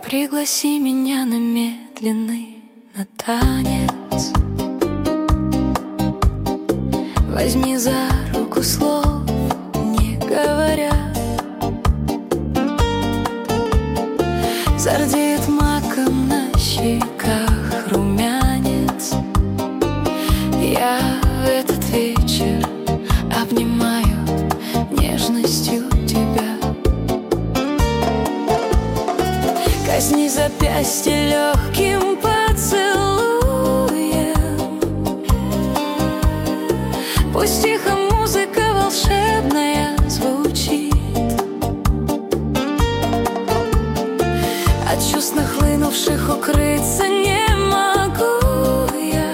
Пригласи меня на медленный, на танец. Возьми за руку, слов не говоря. Зардеет маком на щеках румянец. Я в этот вечер обнимаю нежностью тебя. Казни запястье легким поцелуем. Пусть тихо музыка волшебная звучит. От чувств нахлынувших укрыться не могу я.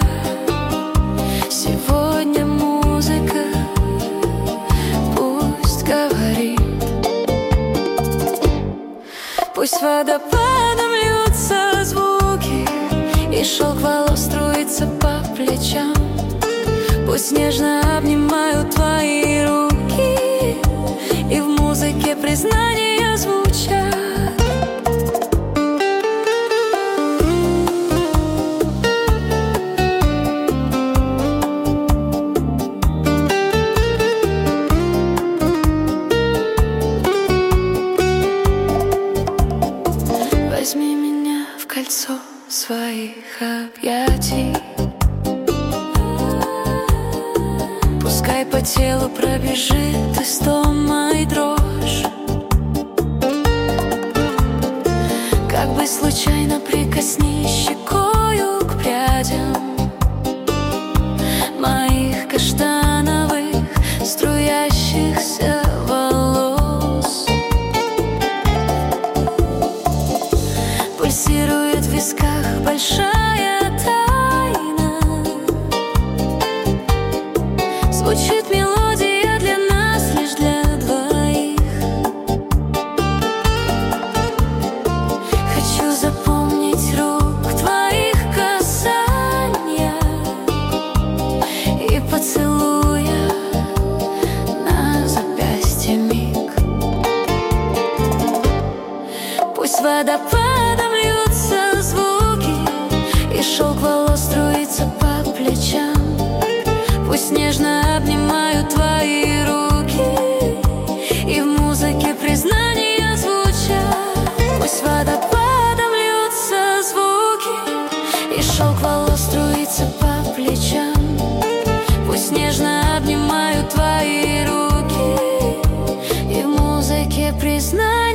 Сегодня музыка пусть говорит. Пусть водопадом льются звуки, и шелк волос струится по плечам. Пусть нежно обнимают твои руки, и в музыке признания звучат. Возьми меня в кольцо своих объятий. Пускай по телу пробежит истома и дрожь. Как бы случайно прикоснись щекою к прядям моих каштановых струящихся волос. Пульсирует в висках большая тайна. Звучит мелодия для нас, лишь для двоих. Хочу запомнить рук твоих касания и поцелуя на запястье миг. Пусть водопадом льются звуки, и шелк волос струится по плечам. Пусть нежно обнимают твои руки, и в музыке признания звучат. Пусть водопадом льются звуки, и шелк волос струится по плечам. Пусть нежно обнимают твои руки, и в музыке признания.